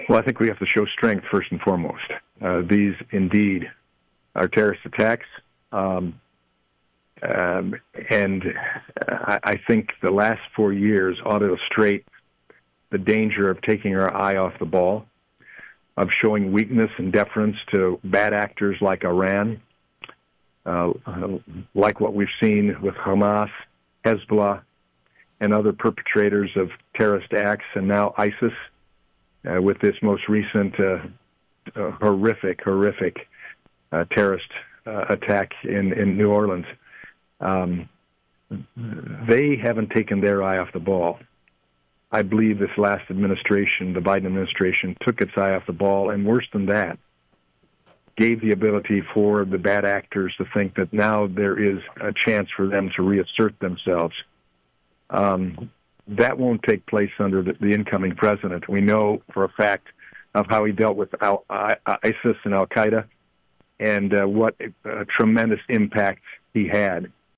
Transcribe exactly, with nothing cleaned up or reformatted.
Well, I think we have to show strength first and foremost. Uh, these indeed are terrorist attacks. Um, um, and I, I think the last four years ought to illustrate the danger of taking our eye off the ball, of showing weakness and deference to bad actors like Iran, uh, like what we've seen with Hamas, Hezbollah, and other perpetrators of terrorist acts, and now ISIS, uh, with this most recent uh, uh, horrific, horrific uh, terrorist uh, attack in, in New Orleans. Um, they haven't taken their eye off the ball. I believe this last administration, the Biden administration, took its eye off the ball, and worse than that, gave the ability for the bad actors to think that now there is a chance for them to reassert themselves. Um, that won't take place under the, the incoming president. We know for a fact of how he dealt with Al, I, ISIS and Al-Qaeda, and uh, what a, a tremendous impact he had